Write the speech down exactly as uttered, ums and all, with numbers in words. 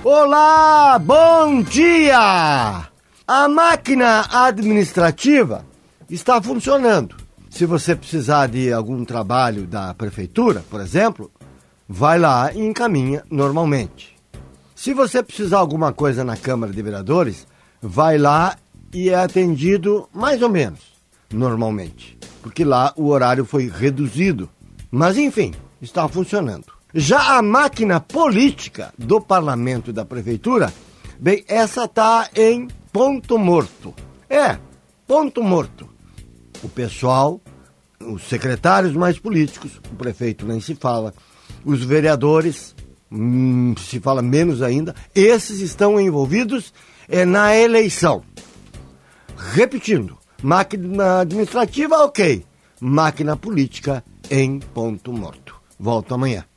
Olá, bom dia! A máquina administrativa está funcionando. Se você precisar de algum trabalho da prefeitura, por exemplo, vai lá e encaminha normalmente. Se você precisar de alguma coisa na Câmara de Vereadores, vai lá e é atendido mais ou menos, normalmente. Porque lá o horário foi reduzido. Mas enfim, está funcionando. Já a máquina política do parlamento e da prefeitura, bem, essa está em ponto morto. É, ponto morto. O pessoal, os secretários mais políticos, o prefeito nem se fala, os vereadores, hum, se fala menos ainda, esses estão envolvidos é, na eleição. Repetindo, máquina administrativa, ok. Máquina política em ponto morto. Volto amanhã.